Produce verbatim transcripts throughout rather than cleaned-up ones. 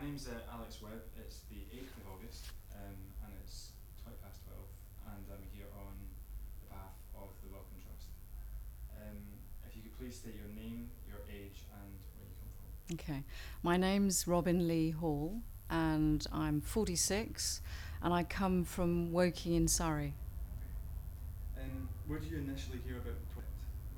name's uh, Alex Webb. It's the eighth of August, um, and it's twenty past twelve, and I'm here on behalf of the Wellcome Trust. Um, if you could please state your name, your age, and where you come from. Okay. My name's Robin Lee Hall, and I'm forty-six, and I come from Woking in Surrey. And where did you initially hear about the project?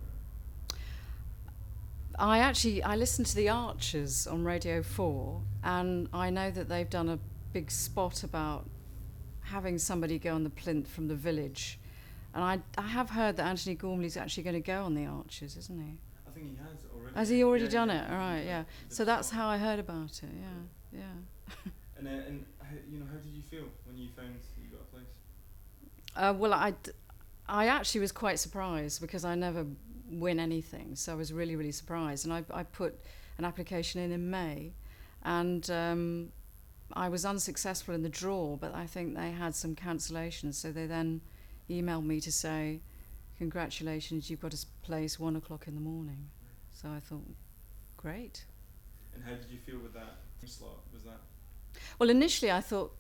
I actually, I listened to The Archers on Radio four, and I know that they've done a big spot about having somebody go on the plinth from the village. And I, I have heard that Anthony Gormley's actually going to go on The Archers, isn't he? I think he has already. Has he already yeah, done yeah, it? All right, yeah. So that's how I heard about it, yeah, yeah. And, uh, and how, you know, how did you feel when you found you got a place? Uh, well, I, d- I actually was quite surprised because I never win anything, so I was really, really surprised. And I, I put an application in in May, and um, I was unsuccessful in the draw, but I think they had some cancellations, so they then emailed me to say, congratulations, you've got a place one o'clock in the morning. So I thought, great. And how did you feel with that slot? Was that? Well, initially I thought,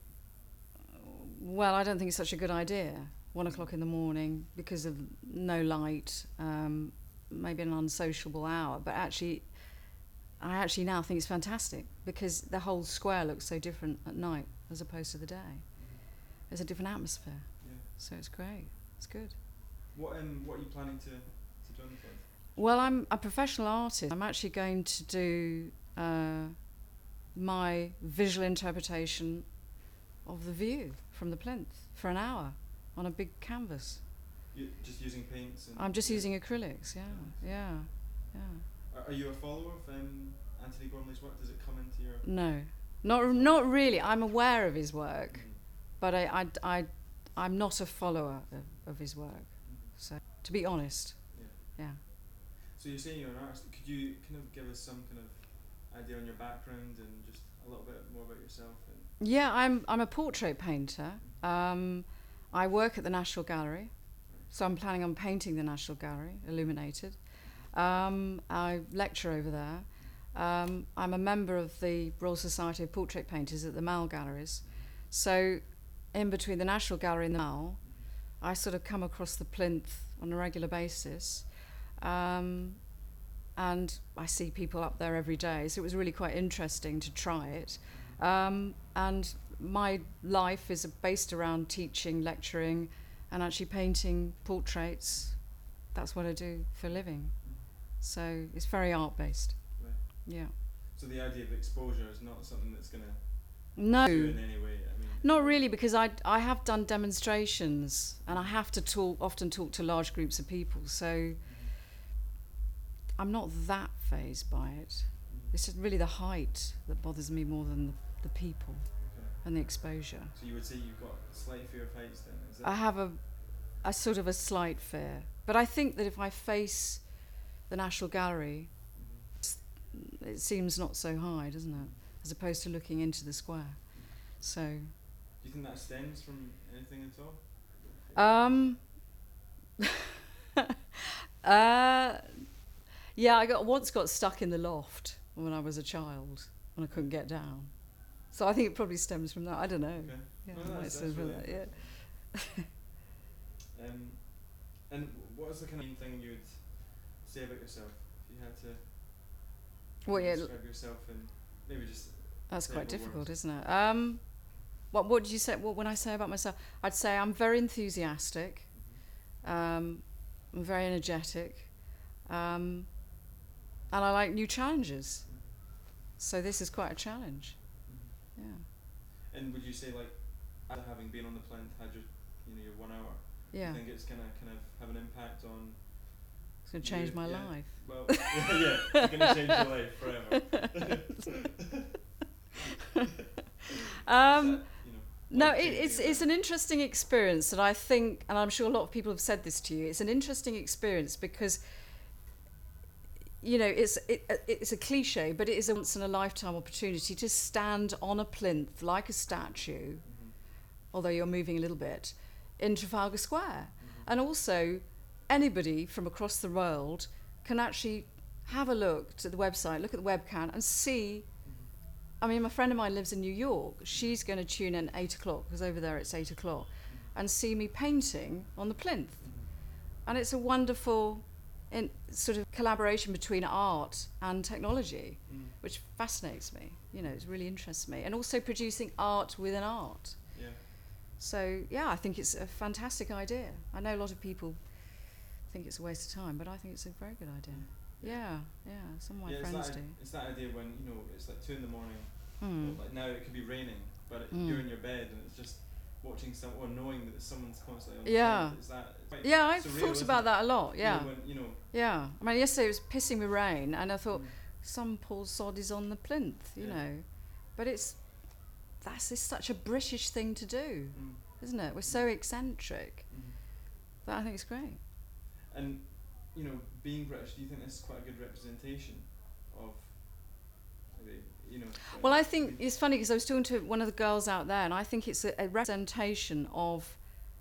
well, I don't think it's such a good idea, one o'clock in the morning, because of no light, um, maybe an unsociable hour. But actually, I actually now think it's fantastic because the whole square looks so different at night as opposed to the day. Mm-hmm. There's a different atmosphere, Yeah. so it's great. It's good. What um what are you planning to to join the club? Well, I'm a professional artist. I'm actually going to do uh, my visual interpretation of the view from the plinth for an hour on a big canvas. You just using paints? And I'm just yeah. using acrylics, yeah, yeah, yeah. Are, are you a follower of um, Anthony Gormley's work? Does it come into your... No, not not really. I'm aware of his work, Mm-hmm. but I, I, I, I'm not a follower of, of his work. Mm-hmm. So, to be honest, Yeah. yeah. So you're saying you're an artist. Could you kind of give us some kind of idea on your background and just a little bit more about yourself? And Yeah, I'm I'm a portrait painter. Um, I work at the National Gallery, so I'm planning on painting the National Gallery, illuminated. Um, I lecture over there. Um, I'm a member of the Royal Society of Portrait Painters at the Mall Galleries. So in between the National Gallery and the Mall, I sort of come across the plinth on a regular basis. Um, and I see people up there every day, so it was really quite interesting to try it. Um, and my life is based around teaching, lecturing, and actually painting portraits. That's what I do for a living. So it's very art-based. right. Yeah. So the idea of exposure is not something that's going to No, do in any way. I mean, not really, because I I have done demonstrations, and I have to talk often talk to large groups of people. So I'm not that fazed by it. Mm-hmm. It's just really the height that bothers me more than the, the people Okay. and the exposure. So you would say you've got a slight fear of heights then? Is it? I have a, a sort of a slight fear. But I think that if I face the National Gallery, Mm-hmm. it seems not so high, doesn't it? As opposed to looking into the square. So, Do you think that stems from anything at all? um, uh, yeah, I got once got stuck in the loft when I was a child and I couldn't get down. So I think it probably stems from that. I don't know. Okay. Yeah, Well, it might that's- stem that's from really that, yeah. Um, and what was the kind of main thing you'd say about yourself if you had to Well, yeah, describe yourself and maybe just that's say quite what difficult, words. isn't it? Um, what what did you say? What when I say about myself, I'd say I'm very enthusiastic. Um, I'm very energetic, um, and I like new challenges. So this is quite a challenge. Mhm. Yeah, And would you say, like, after having been on the plinth, had your, you know, your one hour, do yeah. you think it's gonna kind of have an impact on? It's going to change you? my Yeah. life. Well, yeah, yeah, it's gonna change your life forever. Um, That, you know, No, life it, changing it's it's event? an interesting experience that I think, and I'm sure a lot of people have said this to you. It's an interesting experience because, you know, it's it, it's a cliche, but it is a once in a lifetime opportunity to stand on a plinth like a statue, Mhm. although you're moving a little bit, in Trafalgar Square, Mhm. and also anybody from across the world can actually have a look to the website, look at the webcam, and see Mhm. I mean, my friend of mine lives in New York. She's going to tune in at eight o'clock, because over there it's eight o'clock, and see me painting on the plinth. And it's a wonderful in, sort of collaboration between art and technology, Mm. which fascinates me. You know, it really interests me. And also producing art within art. Yeah. So, yeah, I think it's a fantastic idea. I know a lot of people think it's a waste of time, but I think it's a very good idea. Yeah, yeah, some of my yeah, it's friends that, do. It's that idea when, you know, it's like two in the morning, Mm. well, like now it could be raining, but it, Mm. you're in your bed and it's just watching some, or knowing that someone's constantly on the Yeah. phone. Is that quite Yeah, I've surreal, thought isn't about it? that a lot, You yeah. know, when, you know, Yeah. I mean, yesterday it was pissing with rain, and I thought, Mm. some poor sod is on the plinth, you Yeah. know. But it's, that's just such a British thing to do, Mm. isn't it? We're so eccentric. Mm. But I think it's great. And, you know, being British, do you think this is quite a good representation of, maybe, you know? like Well, I think maybe- it's funny because I was talking to one of the girls out there, and I think it's a, a representation of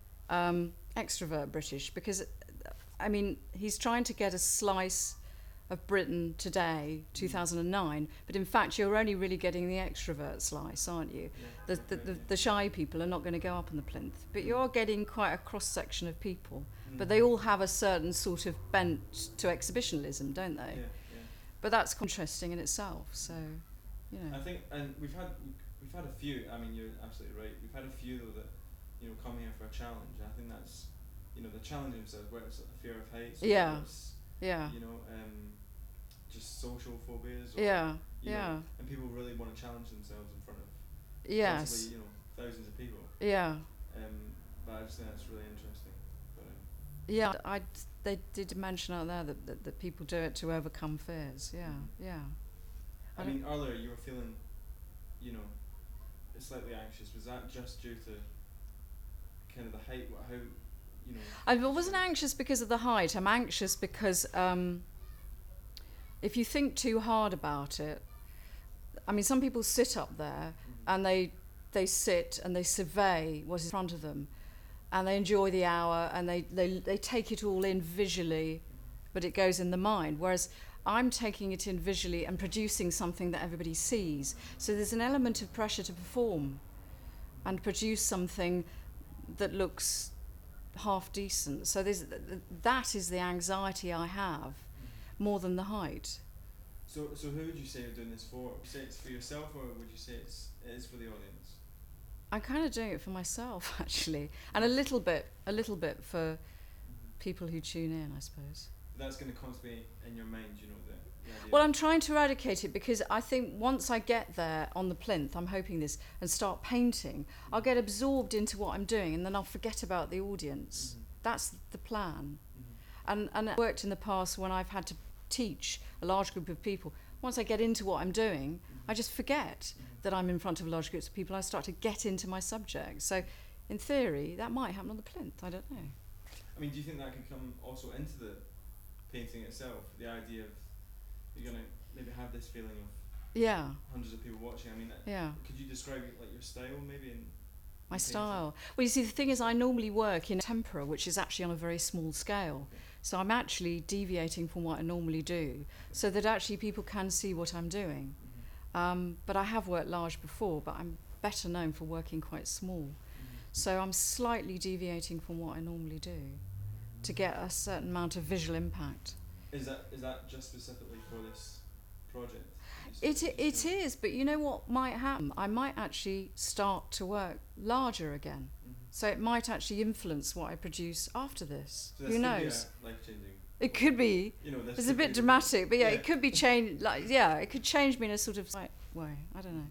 um, extrovert British, because, I mean, he's trying to get a slice of Britain today, two thousand nine, but in fact you're only really getting the extrovert slice, aren't you? Yeah, The, the, definitely, the, yeah. the shy people are not going to go up on the plinth, but you're getting quite a cross-section of people. But Mm. they all have a certain sort of bent to exhibitionism, don't they? Yeah, yeah. But that's interesting in itself, so, you know. I think, and we've had we've had a few. I mean, you're absolutely right. We've had a few though that, you know, come here for a challenge. I think that's, you know, they're challenging themselves, whether it's a fear of heights, or Yeah. whether it's, Yeah, you know, um, just social phobias, or, yeah, you yeah, know, and people really want to challenge themselves in front of yes, possibly, you know, thousands of people. yeah, Um, but I just think that's really interesting. But um, yeah. I they did mention out there that, that, that people do it to overcome fears. Yeah, Mhm. yeah. I I mean, earlier you were feeling, you know, slightly anxious. Was that just due to kind of the height? Wha- How, you know? I wasn't anxious because of the height. I'm anxious because um, if you think too hard about it, I mean, some people sit up there Mhm. and they they sit and they survey what is in front of them, and they enjoy the hour and they, they, they take it all in visually, but it goes in the mind. Whereas I'm taking it in visually and producing something that everybody sees. So there's an element of pressure to perform and produce something that looks half decent. So there's, that is the anxiety I have more than the height. So, so who would you say you're doing this for? Would you say it's for yourself, or would you say it's it is for the audience? I'm kind of doing it for myself, actually, and a little bit, a little bit for Mm-hmm. people who tune in, I suppose. That's going to constantly be in your mind, you know, the, the idea. Well, I'm trying to eradicate it because I think once I get there on the plinth, I'm hoping this, and start painting, I'll get absorbed into what I'm doing, and then I'll forget about the audience. Mhm. That's the plan. Mhm. And and it worked in the past when I've had to teach a large group of people. Once I get into what I'm doing, I just forget Mhm. that I'm in front of large groups of people. I start to get into my subject. So, in theory, that might happen on the plinth. I don't know. I mean, do you think that could come also into the painting itself? The idea of you're going to maybe have this feeling of Yeah, hundreds of people watching. I mean, that- yeah. could you describe like your style maybe? In My painting? style. Well, you see, the thing is, I normally work in tempera, which is actually on a very small scale. Okay. So I'm actually deviating from what I normally do, so that actually people can see what I'm doing. Mhm. Um, but I have worked large before, but I'm better known for working quite small. Mhm. So I'm slightly deviating from what I normally do to get a certain amount of visual impact. Is that is that just specifically for this project? You It, said- i- you it said- is, but you know what might happen? I might actually start to work larger again. Mhm. So it might actually influence what I produce after this. So Who this could knows? Be a life-changing. It could be. You know, this It's a could bit be- dramatic, but yeah, yeah. it could be changed. Like, yeah, it could change me in a sort of slight way. I don't know.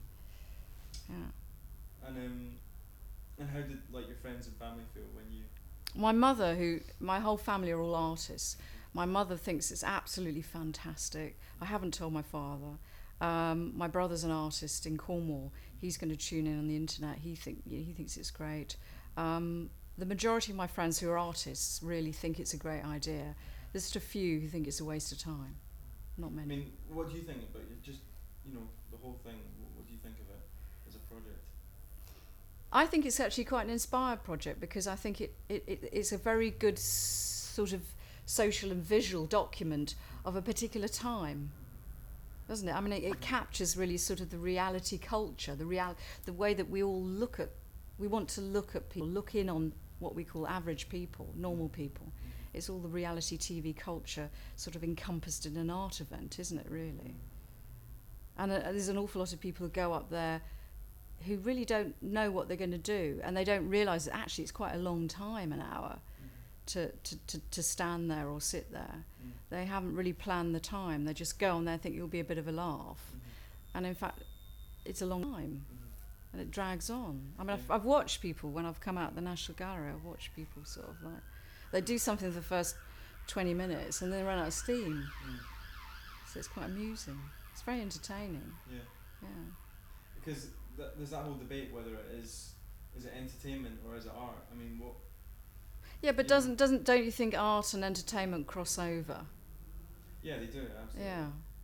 Yeah. And um, and how did like your friends and family feel when you? My mother, who my whole family are all artists. My mother thinks it's absolutely fantastic. I haven't told my father. Um, my brother's an artist in Cornwall. He's going to tune in on the internet. He think he thinks it's great. Um, the majority of my friends who are artists really think it's a great idea. There's just a few who think it's a waste of time. Not I many. mean, what do you think about it? Just you know the whole thing? What, what do you think of it as a project? I think it's actually quite an inspired project because I think it, it, it it's a very good s- sort of social and visual document of a particular time. doesn't it? I mean, it, it captures really sort of the reality culture, the real, the way that we all look at. We want to look at people, look in on what we call average people, normal people. It's all the reality T V culture sort of encompassed in an art event, isn't it, really? And uh, there's an awful lot of people who go up there who really don't know what they're going to do, and they don't realise that actually it's quite a long time, an hour, mm. to, to, to, to stand there or sit there. Mm. They haven't really planned the time. They just go on there and think it'll be a bit of a laugh. Mm-hmm. And in fact, it's a long time. Mm-hmm. And it drags on. I mean, yeah. I've, I've watched people, when I've come out of the National Gallery, I've watched people sort of like, they do something for the first twenty minutes and then they run out of steam. Mm. So it's quite amusing. It's very entertaining. Yeah. Yeah. Because th- there's that whole debate whether it is, is it entertainment or is it art? I mean, what... Yeah, but doesn't, doesn't, don't you think art and entertainment cross over? Yeah, they do, absolutely. Yeah.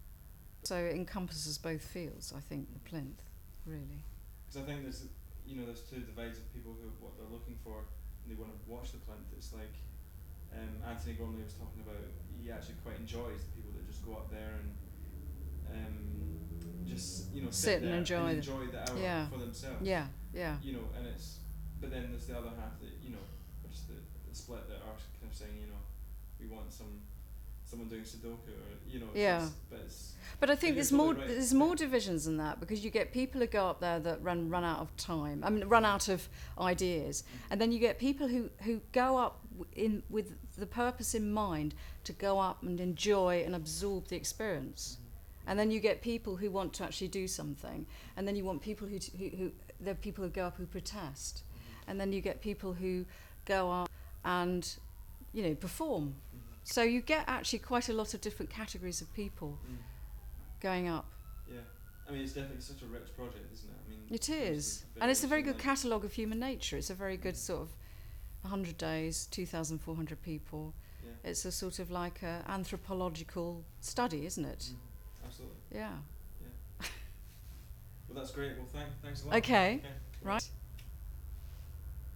So it encompasses both fields, I think, the plinth, really. Because I think there's, you know, there's two divides of people who, what they're looking for, and they want to watch the plinth. It's like um, Anthony Gormley was talking about, he actually quite enjoys the people that just go up there and um, just, you know, sit, sit and there enjoy, and enjoy the hour yeah. for themselves. Yeah, yeah. You know, and it's, but then there's the other half that, you know, which is the, the split that are kind of saying, you know, we want some someone doing Sudoku, or you know, it's yeah. just, but it's. But I think there's more right. there's more divisions than that, because you get people who go up there that run run out of time. I mean, run out of ideas, mm-hmm. and then you get people who who go up in with the purpose in mind to go up and enjoy and absorb the experience. Mm-hmm. And then you get people who want to actually do something, and then you want people who t- who, who there are people who go up who protest, mm-hmm. and then you get people who go up and, you know, perform. Mm-hmm. So you get actually quite a lot of different categories of people mm. going up. Yeah, I mean, it's definitely such a rich project, isn't it? I mean, it is, and it's a very good catalogue of human nature. It's a very good sort of one hundred days, two thousand four hundred people. Yeah. It's a sort of like an anthropological study, isn't it? Mm. Absolutely. Yeah. Yeah. Well, that's great. Well, thank, thanks a lot. Okay, okay. Right.